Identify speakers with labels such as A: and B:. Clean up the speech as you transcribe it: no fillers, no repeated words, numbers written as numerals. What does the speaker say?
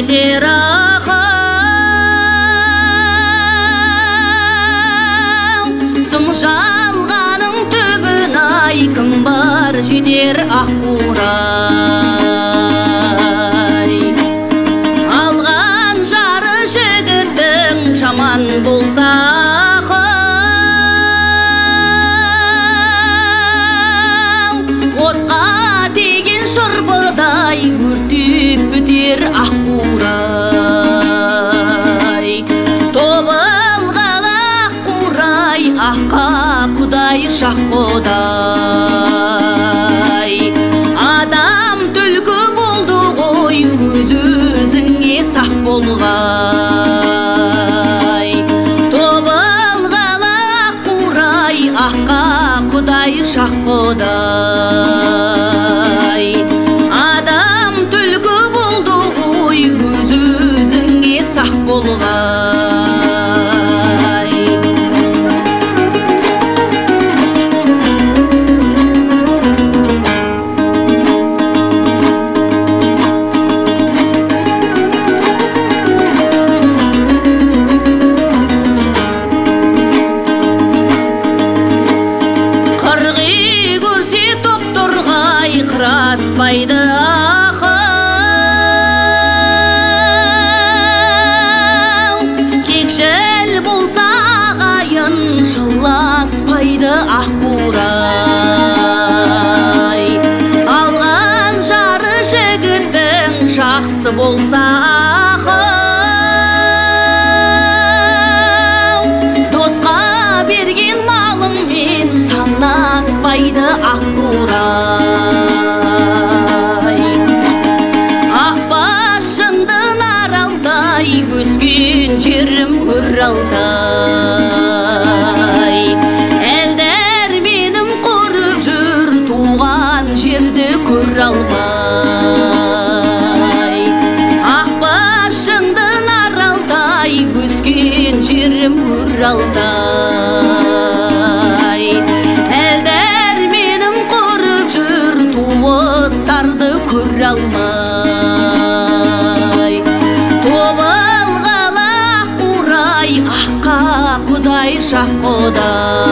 A: жетер ақыл. Сұм жалғаның түбін ай, кім бар жетер аққурай. Алған жары жігіттің жаман болса шырбыдай өртеп бітер аққурай. Тобылғалы аққурай, аққа құдай шақ құдай. Адам түлкі болды ғой, өз-өзіңе сақ болғай. Тобылғалы аққурай, аққа құдай шақ құдай. Адам түлкі болды ғой, өз-өзіңе сақ болғай. Қырғи көрсе топ торғай, қыраспайды ақыл. Кекшіл болса ағайын, жыласпайды аққурай. Алған жары жігіттің жақсы болса ақыл. Досқа берген малыңмен санаспайды аққурай. Ақбашыңдың аралдай, өскен жерім Оралдай. Әлдер менің құрып жүр, туған жерді көре алмай. Ақбашыңдың аралдай, өскен жерім Оралдай. Әлдер менің құрып жүр, туыстарды көре алмай. Тобылғалы аққурай, аққа құдай шақ құдай.